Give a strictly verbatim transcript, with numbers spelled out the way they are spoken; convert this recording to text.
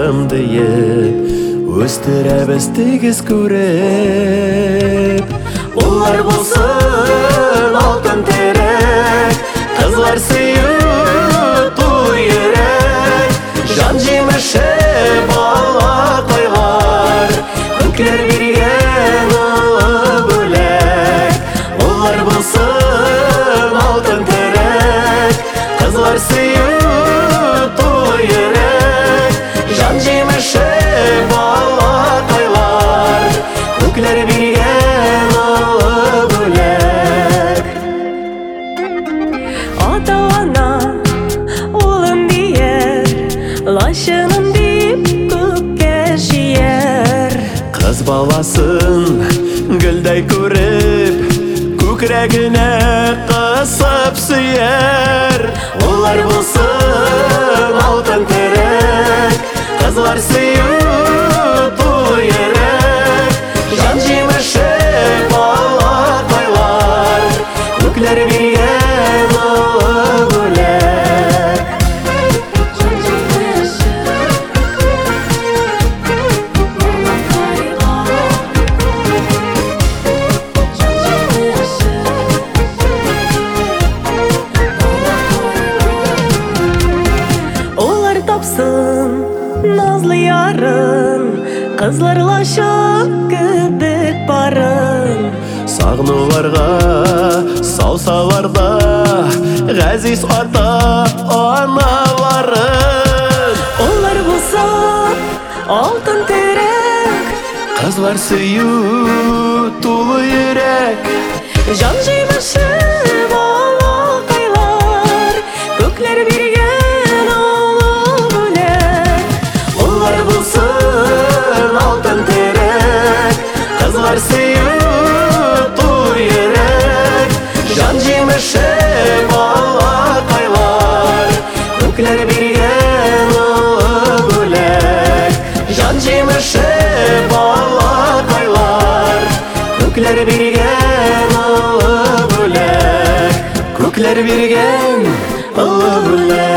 кызларым дейіп, өстірәбіз тегіз көріп. Олар болсын алтын терек, кызлар сүйі туй йөрәк. Жан жеміші бала қойлар, көклер берген ұлы бөлек. Олар болсын алтын терек, кызлар сүйі туй йөрәк. Жан жеміші бала қойлар, көклер берген ұлы бөлек. Ата-ана улым дейер, лашыным deyip көкке жиер. Кыз баласын гүлдәй күреп, күкрәгенә кысып сөяр. Олар булсын алтын терек, кызлар сөю туй йөрәк. Жан җимеше бала кайлар, күкләр биргән олы бүләк. Олар тапсын назлы ярын, кызлар лашып кебек барын. Сагнуларга саусаларда газиз ата аналарын. Олар булса алтын терек, Кызлар сөю тулы йөрәк. жан җимеше бала кайлар, күкләр биргән олы бүләк. Олар булсын алтын терек, кызлар сөю туй йөрәк. Жан җимеше бала кайлар, күкләр биргән олы бүләк. Жан җимеше бала кайлар, күкләр биргән олы бүләк. Күкләр биргән олы бүләк.